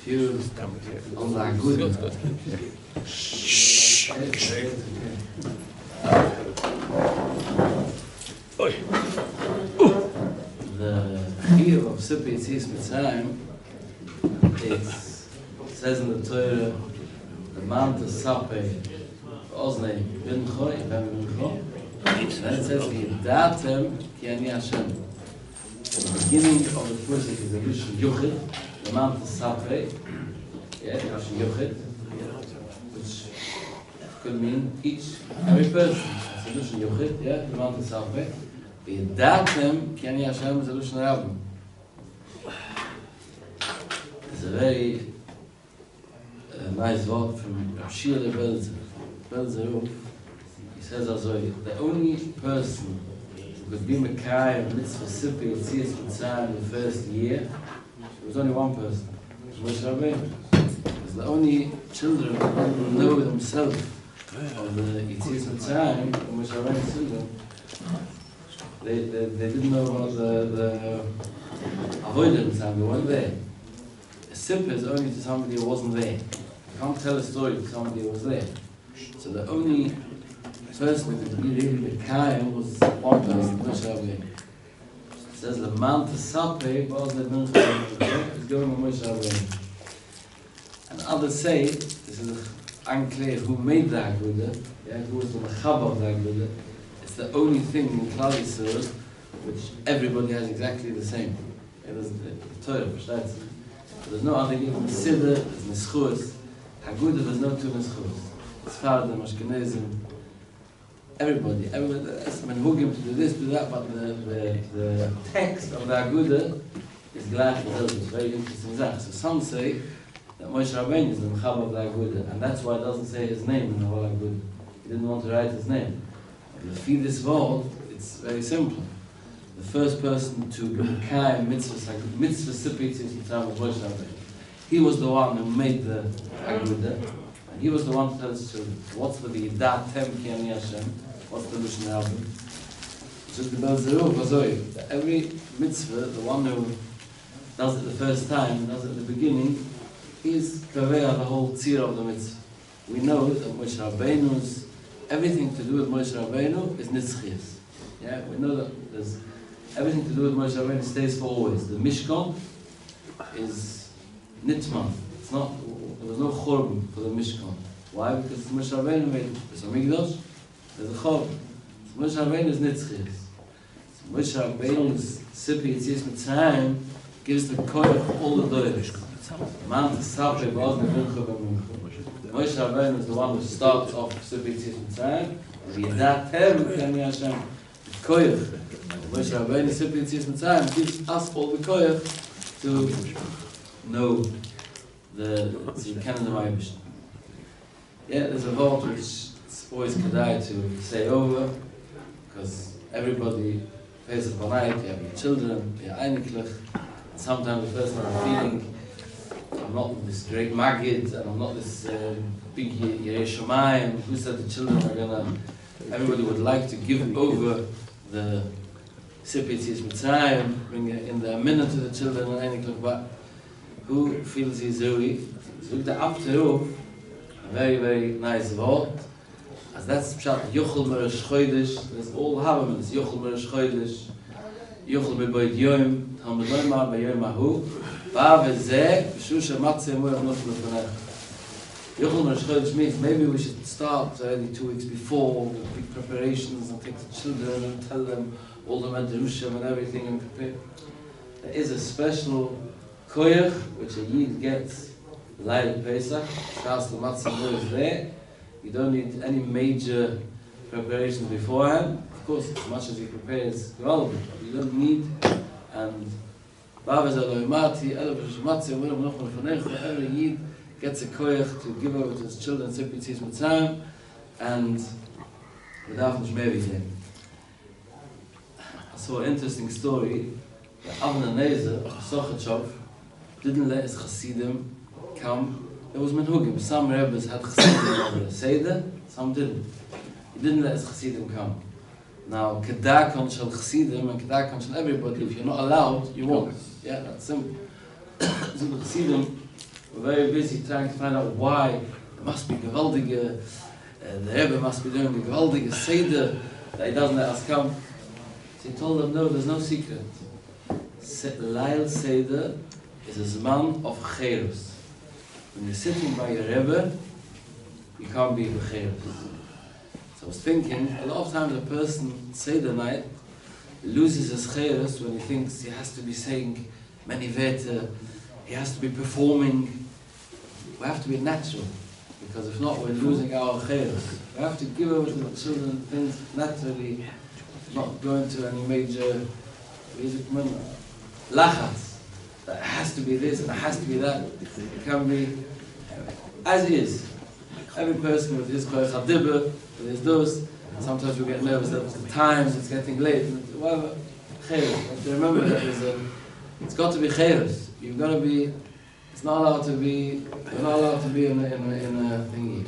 few on the good. Shh. The Chiyuv of Sipi Yetzias Mitzrayim says in the Torah, the man to Sape Oznei Bincho, then it says, V'yidatem ki ani Hashem. The beginning of the person is the Rishon Yochid, the man to Sape, Rishon Yochid, which could mean every person. It's a Rishon Yochid, the man to Sape. V'yidatem ki ani Hashem is a Rishon Rabbim. It's a very nice word from Rav Shir Belzer. He says also, the only person who could be Mekai of Mitzvah Sipi Yetzias Mitzrayim in the first year, there was only one person, Moshe Rabbeinu. Because the only children who know themselves of the Yetzias Mitzrayim, Moshe Rabbeinu's children, they didn't know about the avodah Mitzrayim, they weren't there. A Sipa is only to somebody who wasn't there. You can't tell a story to somebody who was there. So the only person who could be really Mekayim was one person, Moshe Rabbeinu. It says the man to Sape was the Mincha is going to Moshe Rabbeinu. And others say, this is unclear who made the Haggadah, who was the Mechaber of the Haggadah. It's the only thing in Klal Yisrael which everybody has exactly the same. There's the Torah, there's no other given Siddur, there's Nischus. Haggadah, there's no two Nischus. Sfardim, Ashkenazim, everybody that's menhugim to do this, do that, but the text of the Haggadah is gleich it's very interesting. So some say that Moshe Rabbeinu is the Mechaber of the Haggadah, and that's why it doesn't say his name in the whole Haggadah. He didn't want to write his name. But if you this word, it's very simple. The first person to Mekayim Mitzvah Sipi Yetzias Mitzrayim was Moshe Rabbeinu. He was the one who made the Haggadah. He was the one to tell us what's the Yidatem ki ani Hashem, what's the Rishon Rabbim. So the Belzeruch was that every mitzvah, the one who does it the first time, does it at the beginning, is kaveya the whole tzir of the mitzvah. We know that Moshe Rabbeinu's, everything to do with Moshe Rabbeinu is nitzchias. We know that there's everything to do with Moshe Rabbeinu stays for always. The Mishkan is nitman. It's not. There was no churban for the Mishkan. Why? Because Moshe Rabbeinu made Beis Hamikdash. There's a churban. So Moshe Rabbeinu is nitzchias. So Moshe Rabbeinu's Sipi Yetzias Mitzrayim gives the koyach of all the doros. Man to Sape Ba'oz Nevincha B'Mincha. Moshe Rabbeinu is the one who starts off Sipi Yetzias Mitzrayim. V'yidatem ki ani Hashem. The koyach. Moshe Rabbeinu Sipi Yetzias Mitzrayim gives us all the koyach to know the Zikanan of Eibishter. There's a word which it's always kedai to say over, because everybody pays a banayit, you have your children, you're einiglich, and sometimes the person is feeling, I'm not this great Maggid, and I'm not this big Yerei Shamayim, who said the children are gonna, everybody would like to give over the Sipi Yetzias Mitzrayim, bring in the minute to the children and einiglich, but who feels he's Zuri? So look the after a very, very nice word. As that's Pshat Yochel Meresh Chodesh, there's all Havamans, Yochel Meresh Chodesh, Yochel B'Boid Yom, Talmud Loimar B'Yom Ahu, Ba V'zeh, B'Shush HaMatzeh Mo'er Nosh L'Fanech. Yochel Meresh Chodesh means maybe we should start already 2 weeks before, with big preparations, and take the children and tell them all the Medrashim and everything and prepare. There is a special koyach, which a Yid gets Lail Pesach, Shas L'Matzah is there. You don't need any major preparations beforehand. Of course, as much as you prepare is relevant, but you don't need. And Bava Zaloimati, Ela B'Shematzah, Ulam Nochon L'Fanech, every Yid gets a koyach to give over to his children, Sipi Yetzias Mitzrayim, and without Nishmevi. I saw an interesting story. The Avner Nezer, Sochachov, didn't let his Chassidim come. There was menhugim. Some Rebbes had Chassidim over the Seder, some didn't. He didn't let his Chassidim come. Now, Kedakon shel Chassidim and Kedakon shel everybody, if you're not allowed, you won't. That's simple. So the Chassidim we're very busy trying to find out why. There must be gewaldige, the Rebbe must be doing a gewaldige Seder that he doesn't let us come. So he told them, no, there's no secret. Lail Seder is a zman of cherus. When you're sitting by your Rebbe, you can't be becherus. So I was thinking, a lot of times a person, Seder night, loses his cherus when he thinks he has to be saying many werte, he has to be performing. We have to be natural, because if not, we're losing our cherus. We have to give over to the children things naturally, not go into any major lachats. That has to be this and it has to be that. It can be as is. Every person with his koyach hadibur, with his dos. Sometimes we get nervous that the times it's getting late. Whatever, cherus. You have to remember that it's got to be cherus. You've got to be. It's not allowed to be. You're not allowed to be in a thingy.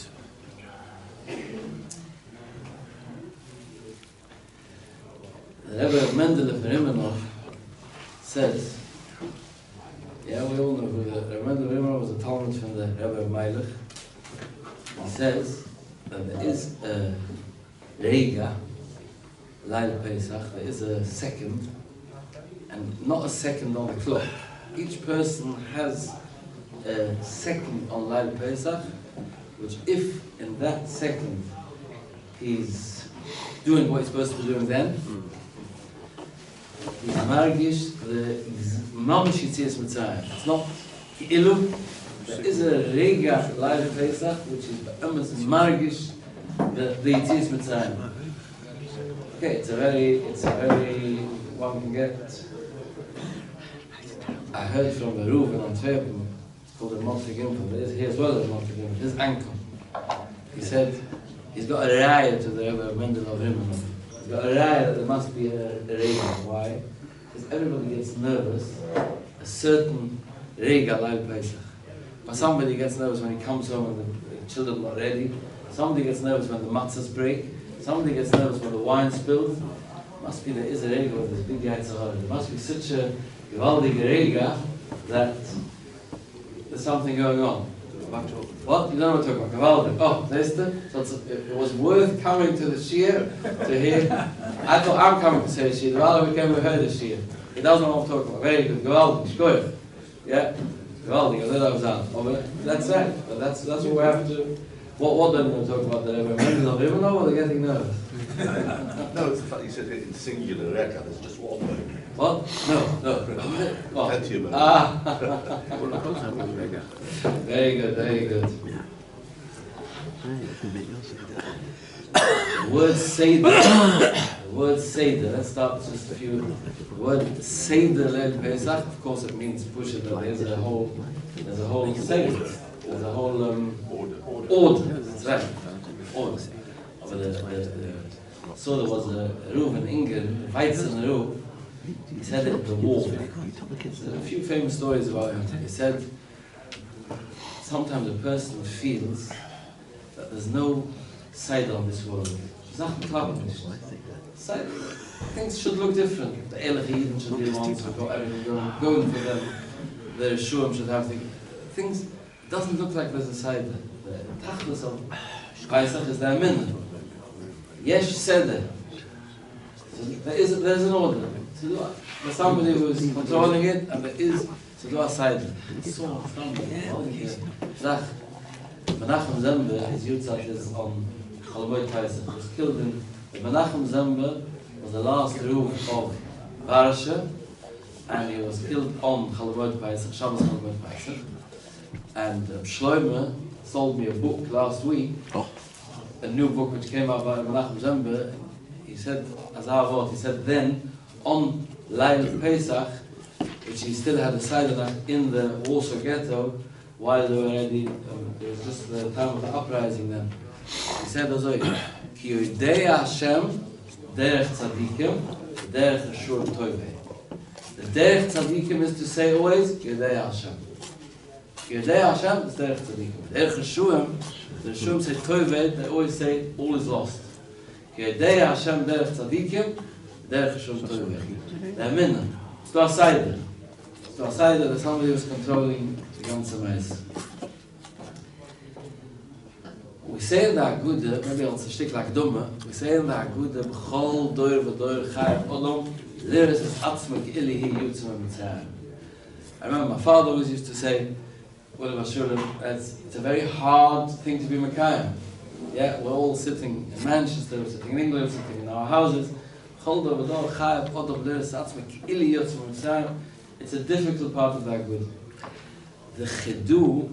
The Rebbe Mendel of Rimenov says. Yeah, we all know who the Rebbe Mendel of Rimenov was a Talmud from the Rebbe of Meilich. He says that there is a Rega, Laila Pesach, there is a second, and not a second on the clock. Each person has a second on Laila Pesach, which if in that second he's doing what he's supposed to be doing then, he's margish the mamish yitzias Mitzrayim. It's not ilu. There is a rega Laila Pesach, which is almost margish the yitzias Mitzrayim. Okay, it's a very one can get. I heard from the Ruv in Antwerpen. It's called a Monte Gimpel. There is here as well as Monte Gimpel. His uncle. He said he's got a raya to the Rebbe Mendel of Rimenov. He's got a raya that there must be a rega. Why? Because everybody gets nervous. A certain rega Laila Pesach. But somebody gets nervous when he comes home and the children are not ready. Somebody gets nervous when the matzahs break. Somebody gets nervous when the wine spills. Must be there is a rega with this big Yitzhahara. There must be such a gewaldige rega that there's something going on. What? You don't know what I'm talking about. Gewaldig. Oh, there's so it was worth coming to the shir to hear. I thought I'm coming to say the shir. The rather we came to hear the shir. He doesn't know what I'm talking about. Very good. Gewaldig. Shkoyach. Yeah. Gewaldig. That's right. But that's what we have to. What then are we talking about? The Rebbe Mendel of Rimenov, or they're getting nervous? No, it's the fact you said it in singular reka, there's just one word. What? No. What? Very good. The word Seder, let's start with just a few. The word Seder Leil Pesach, of course it means push it, but there's a whole Seder. There's a whole order. That's right. Order. So there was a Ruv in England, Weizen Ruv. He said it at the war. There's a few famous stories about him. He said sometimes a person feels that there's no side on this world. Things should look different. The Elohim should be the ones who've got everything going for them. The Shuam should have things. It doesn't look like there's a side. The Tachlis of Pesach is their minna. Yesh Seder. There's an order. There's somebody who is controlling it, and there is a side. So Menachem Zembe, his Yutzat is on Chalamoid Pesach. He was killed in Menachem Zembe was the last Ruv of Varsha, and he was killed on Chalamoid Pesach, Shabbos Chalamoid Pesach. And Shlomo sold me a book last week, a new book which came out by Menachem Zembe. He said, as Avot, he said then, on Laila Pesach, which he still had a side of that in the Warsaw Ghetto, while they were already, it was just the time of the uprising then. He said, Ki Yodei Hashem, Derech Tzadikim, Derech Hashur Toivei. The Derech Tzadikim is to say always, Yodei Hashem. Yodei Hashem is Derech Tzadikim. Derech Hashuim, the Hashuim say Toivei, they always say, all is lost. Yodei Hashem, Derech Tzadikim, Derech Hashur Toivei. They're minna. It's to our side. to a side that somebody was controlling the ganze mess. We say in the Aguda, maybe it's a stick like Dumme, we say in the Aguda, B'chol doir v'doir chayv odom, liris es atzmak ilihi yutzim mitzrayim. I remember my father always used to say, well, it's a very hard thing to be Mekayim. Yeah, we're all sitting in Manchester, we're sitting in England, we're sitting in our houses. B'chol doir v'doir chayv odom, liris es atzmak ilihi yutzim mitzrayim. It's a difficult part of the Aguda. The Chidu,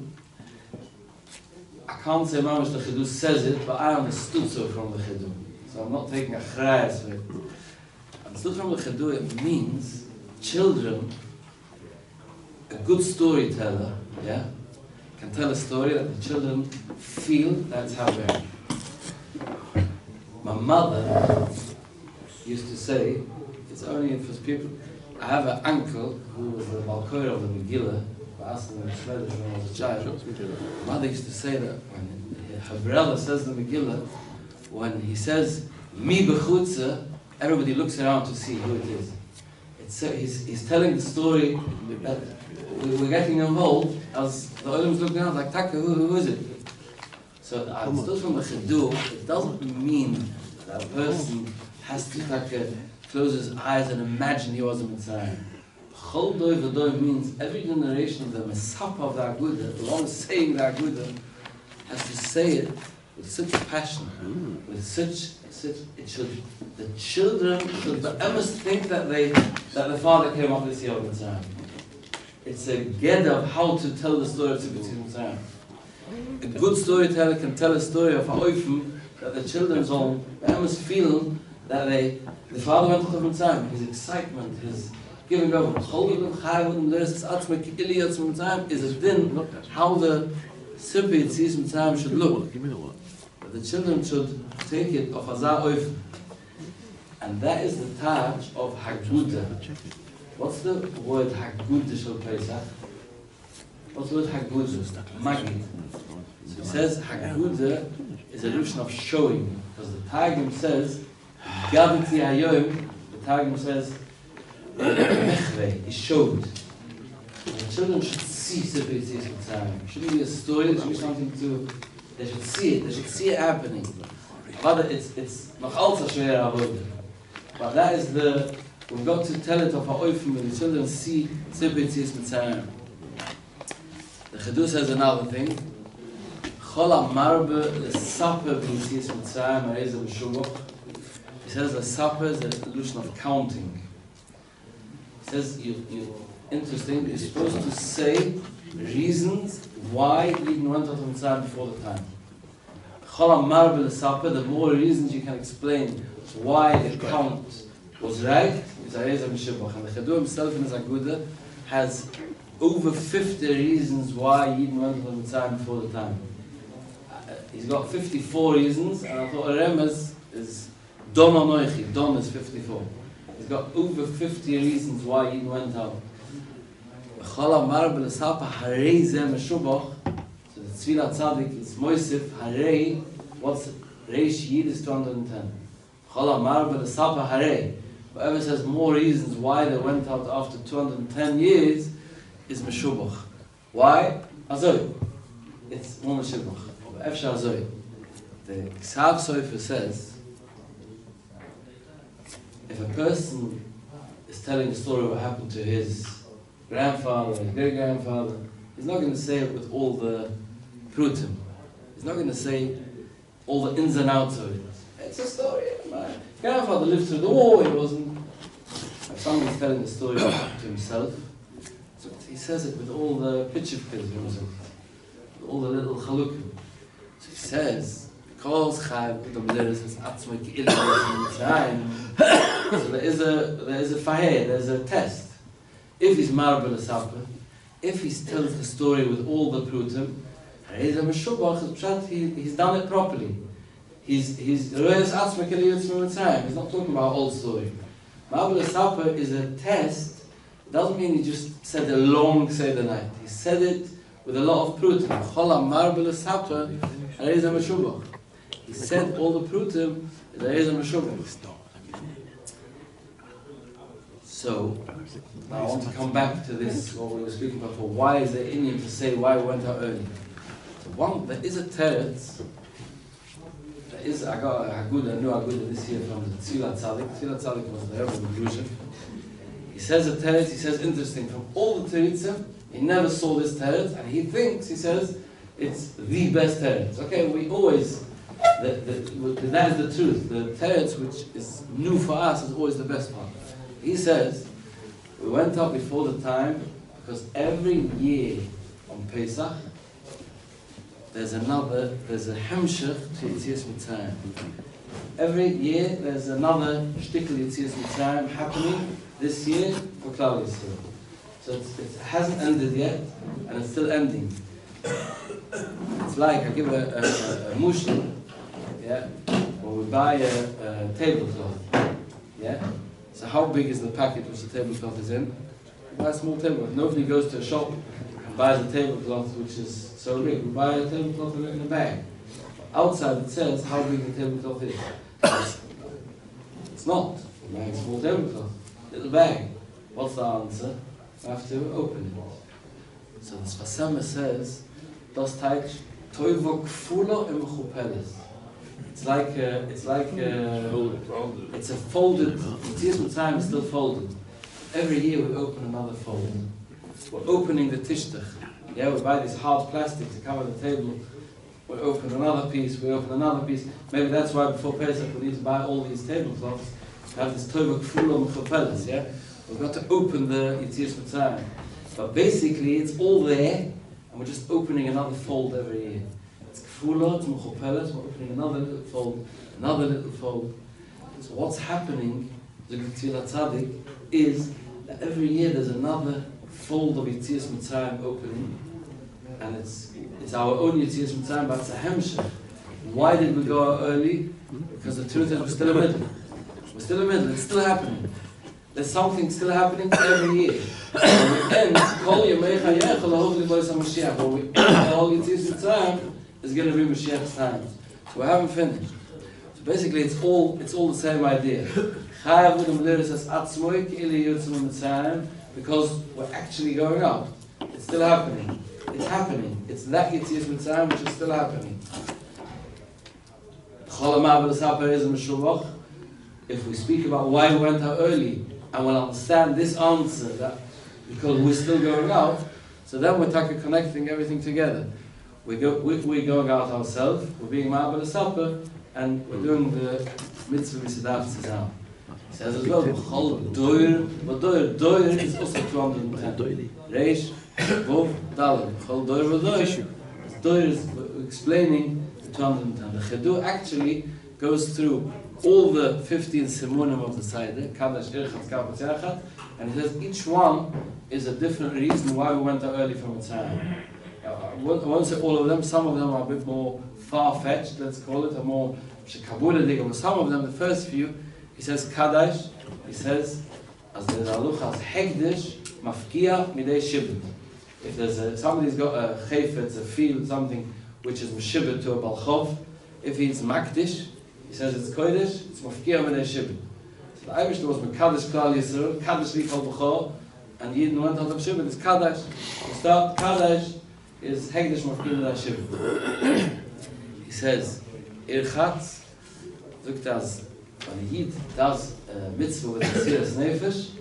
I can't say how much the Chidu says it, but I understood so from the Chidu. So I'm not taking a chrayas for it. I understood from the Chidu, it means children, a good storyteller, yeah, can tell a story that the children feel that's how they are. My mother used to say, it's only for people. I have an uncle who was the Balkoir of the Megillah, I asked him in Swedish when I was a child. My mother used to say that when her brother says the Megillah, when he says, Mi bechutza, everybody looks around to see who it is. He's telling the story that we're getting involved as the Olim's looking around like, Taka, who is it? So I understood from the Chidu, it doesn't mean that a person has to close his eyes and imagine he was a Mitzrayim. Chol doi v'doi means every generation of the Mesapa of the Aguda, the one saying the Aguda, has to say it with such passion, with such it should, the children should almost think that the father came up this year of Mitzrayim. It's a ged of how to tell the story of Tzibit Mitzrayim. A good storyteller can tell a story of Ha'oifim that the children's own, they almost feel that the father went to Mitzrayim, his excitement, his giving over. Is a din how the Sippi Tzis Mitzrayim should look. But the children should take it of Hazar Oif. And that is the touch of Haguda. What's the word Haguda shall Pesach? What's the word Haguda? Magid. So it says Haguda is a illusion of showing. Because the Targum says, Gaviti Hayoim, the Targum says, he showed. The children should see Sippi Tzis Mitzrayim. It shouldn't be a story, it should be something to... They should see it happening. But it's noch alza schwer avoda. But that is we've got to tell it of Ha'oifim when the children see Sippi Tzis Mitzrayim. The Chidu says another thing. Chol ha'marbe l'saper b'Tzis Mitzrayim ha'ezeh b'shubach. He says the saper is an illusion of counting. He says, interesting, you're supposed to say reasons why Eden went out of Mitzrayim before the time. Chol ha'marbe l'saper, the more reasons you can explain why the count was right, is ha'ezeh b'shubach. And the Chidu himself in his Aguda has over 50 reasons why Eden went out of Mitzrayim before the time. He's got 54 reasons, and I thought a remez is Don Anoichi. Don is 54. He's got over 50 reasons why Eden went out. So the Tzvila Tzadik is Moisef, Harei, what's Reish Yid is 210. Whoever says more reasons why they went out after 210 years is Meshubach. Why? Azoi. It's more Meshubach. Efshar Azoi. The Ksav Sofer says, if a person is telling a story of what happened to his grandfather and great-grandfather, he's not going to say it with all the prutim. He's not going to say all the ins and outs of it. It's a story. My grandfather lived through the war, he wasn't... If someone's telling a story to himself, so he says it with all the pitchivkas, all the little chalukim. So he says, because Chayv B'Damleres is Atzma so there is a faheh, there's a test. If he's marbe l'saper, if he tells the story with all the prutim, he's done it properly. He's not talking about old story. Marbe l'saper is a test. It doesn't mean he just said a long Seder night. He said it with a lot of prutim. Chola marbe l'saper, he said all the prutim, So, now I want to come back to this, what we were speaking about, for why is there Indian to say why we went out early? So one, there is a teretz, I got a new Aguda this year from the Tzilat Tzadik. Tzilat Tzadik was the Rebbe of Gruzhin. He says a teretz, he says interesting, from all the teretzim, he never saw this teretz, and he thinks, he says, it's the best teretz. Okay, we always, that is the truth. The teretz which is new for us is always the best part. He says, we went up before the time, because every year on Pesach, there's a hemshech to Yetzias Mitzrayim. Every year there's another shtickle Yetzias Mitzrayim happening this year for Klal Yisrael. So it hasn't ended yet, and it's still ending. It's like, I give a mushel, yeah, when we buy a tablecloth, yeah. So how big is the packet which the tablecloth is in? We buy a small tablecloth. Nobody goes to a shop and buys a tablecloth which is so big. We buy a tablecloth in a bag. Outside it says how big the tablecloth is. It's not. We buy a small tablecloth, little bag. What's the answer? We have to open it. So the Sfas Emes says, das Teig toivo kfulo im chupeles. It's a folded, Yetzias Mitzrayim is still folded. Every year we open another fold. We're opening the tishtach. Yeah, we buy this hard plastic to cover the table. We open another piece, we open another piece. Maybe that's why before Pesach we need to buy all these tablecloths. We have this toivo kfulo im chupeles, yeah? We've got to open the Yetzias Mitzrayim. But basically it's all there, and we're just opening another fold every year. It's kfula, it's mechupeles, we're opening another little fold, another little fold. So what's happening, the Tzilat Tzadik, is that every year there's another fold of Yetzias Mitzrayim opening, and it's our own Yetzias Mitzrayim, but it's a hemshech. Why did we go out early? Because the truth is we're still in the middle. We're still in the middle, it's still happening. There's something still happening every year. When we end, Kol Yemei Chayecha Lahov Libois HaMashiach. When we end the whole Yetzias Mitzrayim, it's going to be Mashiach's time. So we haven't finished. So basically, it's all the same idea. Chayav Udam Liris as Atzmoi Ki'ili Yotzim Mitzrayim, because we're actually going up. It's still happening. It's happening. It's that Yetzias Mitzrayim which is still happening. If we speak about why we went out early, and we'll understand this answer, that because we're still going out, so then we're connecting everything together. We're going out ourselves, we're being ma'abel supper, and we're doing the mitzvah v'sidaf tzizam. He says as well, Chol doir, but doir is also 210. Reish, Vov, Dalet. Chol doir v'doir. Doir is explaining the 210. The Chedu actually goes through all the 15 simunim of the Seder, Kadash, Irchat, Kapot, Yachat, and he says each one is a different reason why we went out early from Mitzrayim. I won't say all of them, some of them are a bit more far-fetched, let's call it, a more shekabudadik, but some of them, the first few, he says Kadash, he says, as the Halucha, as Hekdesh, Mafkia, Midei Shibud. If there's somebody's got a chayfetz, a field, something which is Meshibud to a Balchov, if he's Makdish, he says it's Kodesh, it's Mafkia Midei Shibud. So the Irish was Mekadesh Klal Yisrael, Kadesh Likal B'chol, and Yidden went out of Shibud, it's Kadash. To start, Kadash is Hekdesh Mafkia Midei Shibud. He says, Irchatz, looked as when a Yid does a mitzvah with a serious nefesh,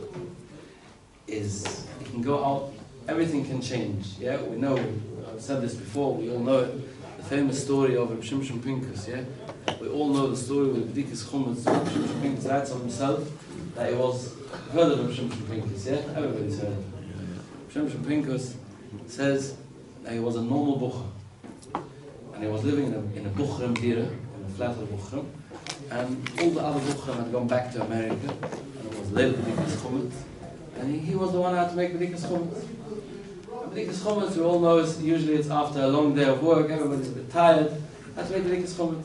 is he can go out, everything can change. Yeah, we know, I've said this before, we all know it, the famous story of Reb Shimshon Pinkus, yeah? We all know the story with B'dikas Chumetz. Reb Shimshon Pinkus writes on himself that he was, heard of Reb Shimshon Pinkus, yeah? Everybody's heard of him. Reb Shimshon Pinkus says that he was a normal bucher. And he was living in a Buchram Dira, in a flat of Buchram. And all the other Buchram had gone back to America, and it was late B'dikas Chumetz. And he was the one who had to make B'dikas Chumetz. B'dikas Chumetz, we all know, usually it's after a long day of work, everybody's a bit tired, had to make B'dikas Chumetz.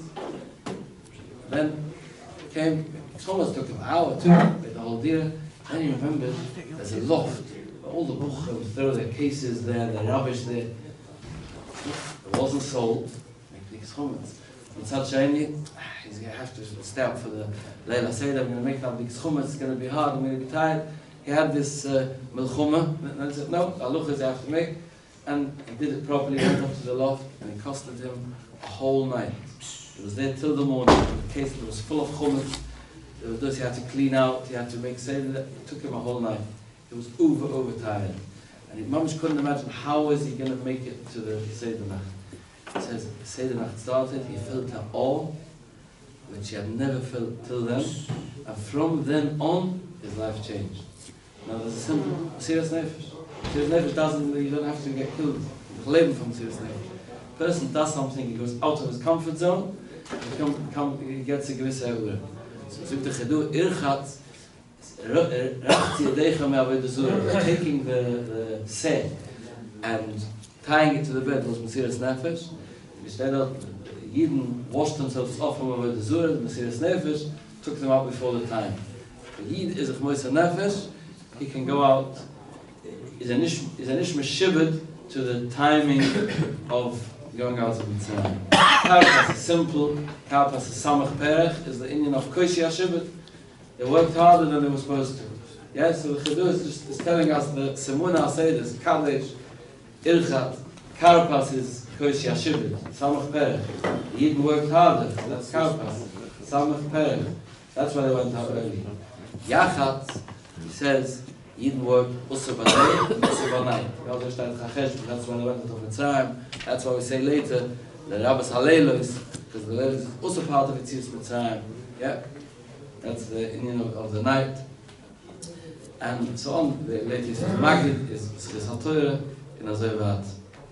Then came, Chumetz took him an hour, 2, made the whole Dira. Then he remembered there's a loft where all the Buchram throw their cases there, their rubbish there. It wasn't sold, make B'dikas Chumetz. Mitzad Sheni, he's going to have to stay up for the Leila Seder, I'm going to make that B'dikas Chumetz, it's going to be hard, I'm going to be tired. he had this milchuma, and he said, no, Aluch is after me. And he did it properly, went up to the loft, and it costed him a whole night. He was there till the morning. The case that was full of chumash. There was this he had to clean out, he had to make seder. It took him a whole night. He was overtired. And his mom couldn't imagine how is he going to make it to the Seder Nacht. He says, the Seder Nacht started, he felt an awe, which he had never felt till then. And from then on, his life changed. Now there's a simple, serious nefesh. Serious nefesh doesn't, you don't have to get killed. From serious nefesh. Person does something, he goes out of his comfort zone, he gets a gewisse Erure. So the Chedu Irchat, taking the set and tying it to the bed was Mesiras Nefesh. Instead of Yidden washed themselves off from the Zur, the Mesiras Nefesh took them out before the time. The Yid is a Chmoisa Nefesh, he can go out, is an Ishma Shibud to the timing of going out of Mitzrayim. Karpas is simple, Karpas is Samach Perech, is the Indian of Koshi HaShibud. They worked harder than they were supposed to. Yes, so the Chidu is telling us that Semuna Asedis, Kadesh, Irchat, Karpas is Koshi HaShibud, Samach Perech. The Yidden worked harder, that's Karpas, Samach Perech. That's why they went out early. Yachat, he says, Yidden worked Usa B'nai and Usa B'nai. That's why they went out of Mitzrayim. That's why we say later, the Rabbis Halelos, because the Leilos is also part of Yetzias Mitzrayim. Yeah? That's the Indian of the night. And so on. The latest is Magid, is Chis HaTorah, in Azoivat.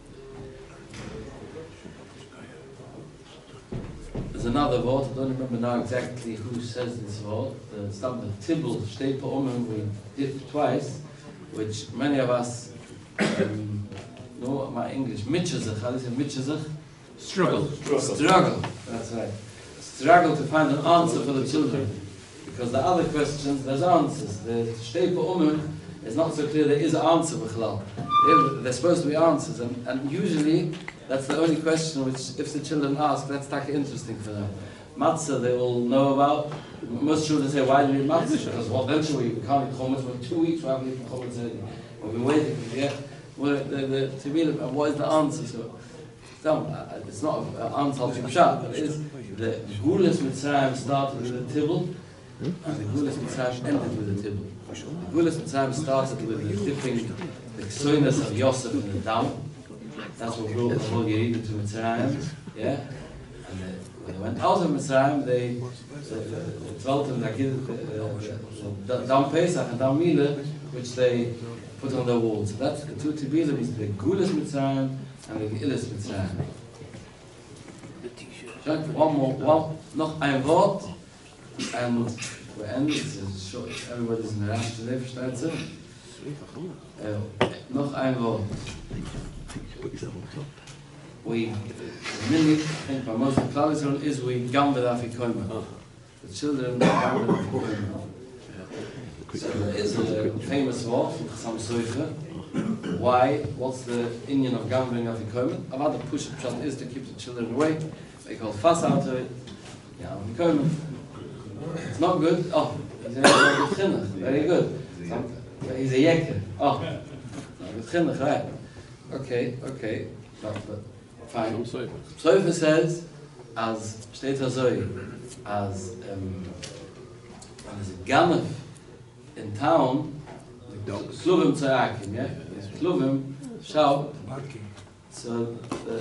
There's another word, I don't remember now exactly who says this word. The Tibble, Shtei Pa'omim, we did twice, which many of us know my English. Mitchazach, how do you say Mitchazach? Struggle, that's right. Struggle to find an answer for the children. Because the other questions, there's answers. The Shtei Pa'omim is not so clear there is an answer, B'chlal. There's supposed to be answers, and usually that's the only question which, if the children ask, that's interesting for them. Matzah they will know about. Most children say, why do we eat matzah? Because well, eventually we can't eat chumash for 2 weeks, we haven't eaten chumash already. We've been waiting for the Tevilim, and what is the answer? So, it's not an answer to Pshat, but it is the Gulas Mitzrayim started with the Tibble, and the Gulas Mitzrayim ended with the Tibble. The Gulas Mitzrayim started with the dipping the Ksoinas of Yosef in the Dam. That's what brought the whole Yerida to Mitzrayim. Yeah? And when they went out of Mitzrayim, they dwelt in the Dam Pesach and Dam Mila, which they put on their walls. So that's the two Tibilim, is the Gulas Mitzrayim and the Geilas Mitzrayim. Noch ein Wort, and we end. It's short. Everybody's in the rush today, versteht sie? Noch ein Wort. We, I think by most of the Klal is we gam with Afikoima. The children gam with Afikoima. So there is a famous word from Chassam Sofer. Why? What's the Indian of gambling Afikoima? About the push is to keep the children away. They call fuss out of it. Yeah, Afikoima. It's not good. Oh, he's a good chinuch. Very good. He's a yekker. Oh, good chinuch, right? Okay. But fine. Sofer says, as steht as a ganef in town, kluvim tzayakim, yeah? Kluvim shout. So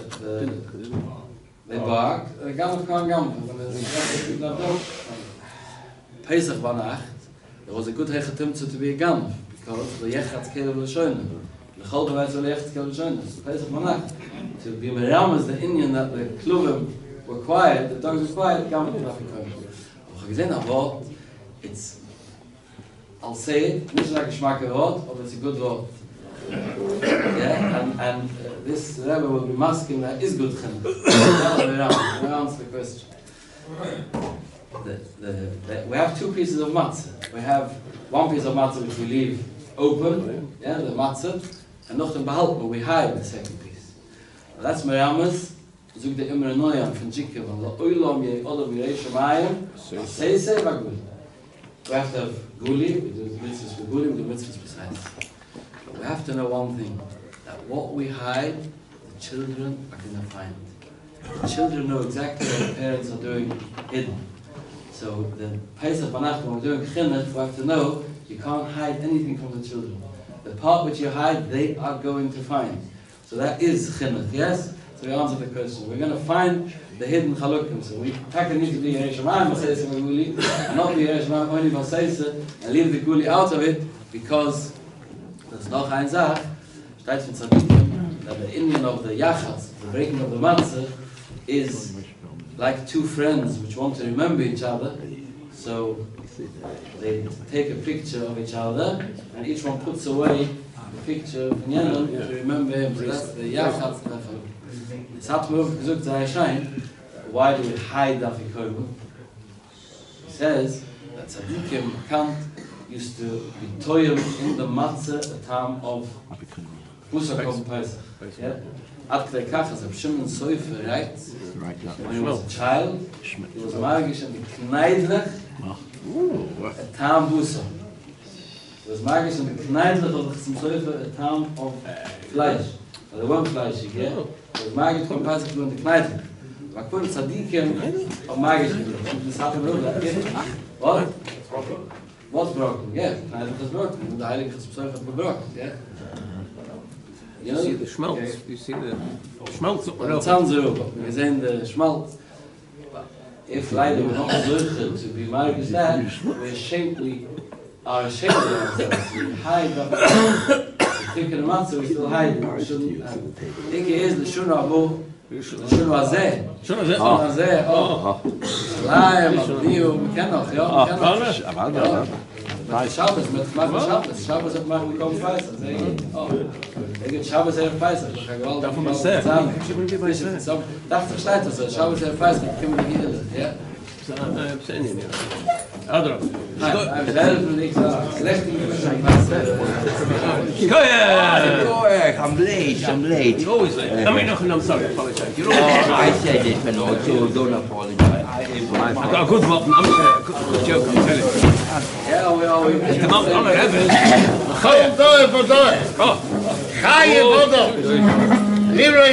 they bark. The ganef can't gamble. Pesach Nacht, there was a good hechatimtza to be a ganef because the yechat kelev l'shoyne. The Chaldevites were yechat kelev l'shoyne. So Pesach Nacht, to be meram as the Indian that the kluvim were quiet, the dogs were quiet, gamel n'afikoyim. It's, I'll say it, not like a shmaka word, but it's a good word. Yeah, and this Rebbe will be masking that is good chinuch. We'll answer the question. We have two pieces of matzah. We have one piece of matzah which we leave open, yeah, the matzah, and noch den behalten, we hide the second piece. That's Meramas, zoek de immer Noyan von Jikke, van la oilam ye odom yirei shemayim, seisei vagul. we have to have guli, we do mitzvahs for guli, we do mitzvahs besides. But we have to know one thing, that what we hide, the children are going to find. The children know exactly what the parents are doing hidden. So the Pesach Banach, when we're doing chinuch, we have to know you can't hide anything from the children. The part which you hide, they are going to find. So that is chinuch, yes? So we answer the question. We're going to find the hidden chalukim. So we need to be Yeresh Shamayim Maseisa Guli, not be Yeresh Shamayim only Maseisa, and leave the Guli out of it, because there's noch ein Zach, steht von Tzadikim, that the Indian of the Yachatz, the breaking of the matzah, is like two friends which want to remember each other. So they take a picture of each other, and each one puts away the picture of Yemen to remember him. So that's the Yachatz. It's hat mir gesagt, sei schein, why do we hide the Afikoyim? He says that Tzadikim Kant used to be toyim in the matzah at the time of Musakov Pesach. Yeah? At the Kachas of Shimon Soifer writes, when he was a child, he was magish in the Kneidlech at Tam Busa. He was magish in the Kneidlech of Shimon Soifer at Tam of Fleisch. There weren't Fleisch, yeah? He was magish from Pesach to the Kneidlech. But when Tzadikim of magish, this happened over that. What? What's broken? Yeah, Kneidlech is broken. The Heilige Soifer is broken, yeah? You see the schmaltz. You see the schmaltz. It sounds over. We sehen the schmaltz. If leider we're not deserved to be married as that, we are ashamed of ourselves. We hide that. We think in the matzah, we still hide. We shouldn't have. Ike is the shunu abu, the shunu hazeh. Shunu hazeh. Oh. Shlaim, abdiu, we cannot. Shabbos, mit Shabbos. Shabbos hat machen kaum Pesach. Ich Shabbos Erev Pesach. Darf man das sagen? Das versteht das. Shabbos Erev Pesach, ich komme hier, ja? Adro. Nein, helfen nicht so. Schlecht I'm late. You're always late. I mean, I'm sorry, I apologize. You're always late. I said it, but no, so don't apologize. I've got a good one. I'm a joke, I'm telling you. Yeah, we are. Come on, Evan. Chayim Tov, Chayim Tov. Leroy